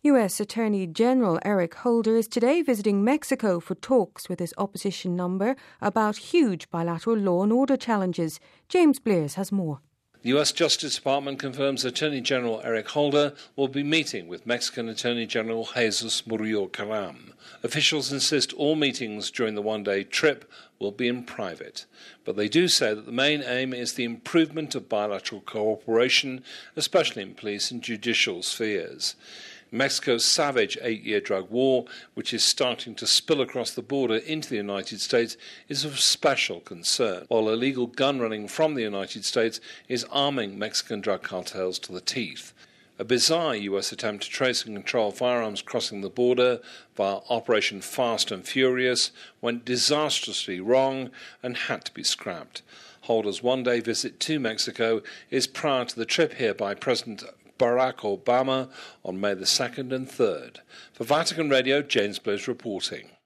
U.S. Attorney General Eric Holder is today visiting Mexico for talks with his opposition number about huge bilateral law and order challenges. James Blears has more. The U.S. Justice Department confirms Attorney General Eric Holder will be meeting with Mexican Attorney General Jesus Murillo Caram. Officials insist all meetings during the one-day trip will be in private, but they do say that the main aim is the improvement of bilateral cooperation, especially in police and judicial spheres. Mexico's savage 8-year drug war, which is starting to spill across the border into the United States, is of special concern, while illegal gun running from the United States is arming Mexican drug cartels to the teeth. A bizarre US attempt to trace and control firearms crossing the border via Operation Fast and Furious went disastrously wrong and had to be scrapped. Holder's one-day visit to Mexico is prior to the trip here by President Barack Obama on May the 2nd and 3rd. For Vatican Radio, James Blears reporting.